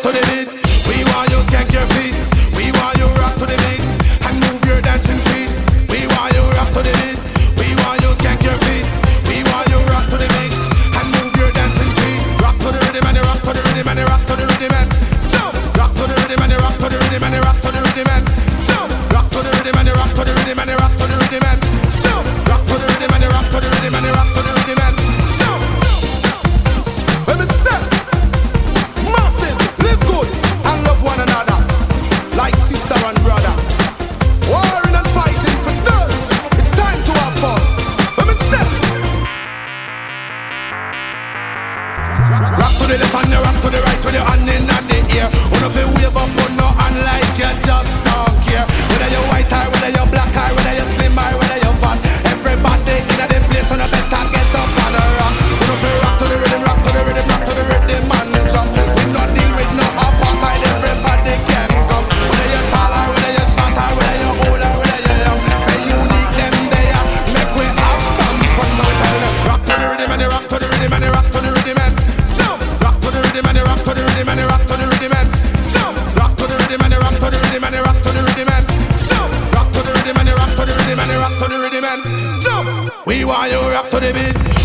to the beat. We want you skank your feet. We want you rock to the beat and move your dancing feet. We want you rock to the beat. We want you skank your feet. We want you rock to the beat and move your dancing feet. Rock to the rhythm and you rock to the rhythm and you rock to the rhythm and jump. Rock to the rhythm and you rock to the rhythm and you rock to the rhythm and jump. Rock to the rhythm and you rock to the rhythm and you rock to the rhythm and jump. Rock to the rhythm and you rock to the rhythm and you rock to the rhythm and jump. Let me say, massive, live good and love one another like sister and brother. Warring and fighting for dirt. It's time to have fun. Let me say. Rock to the left and you rock to the right with your hand in the air. Wanna feel wave up on no hand like you just don't care. Whether you're white or whether you're black or whether you're slim or whether you're fat, everybody in the place and I better get up and rock. Wanna feel rock to the rhythm, rock to the rhythm, rock to the rhythm and jump. We not deal with no apartheid, everybody can come. Whether you're tall or whether you're short or whether you're old or whether you're young, say unique them there, make we have some fun. So we tell them rock to the rhythm and you rock to the rhythm and you rock to the rhythm and jump. Rock to the rhythm and you rock to the rhythm and you rock to the rhythm and jump. Rock to the rhythm and you rock to the rhythm and you rock to the rhythm and jump. Rock to the rhythm and you rock to the rhythm and you rock to the rhythm and jump. We want you rock to the beat.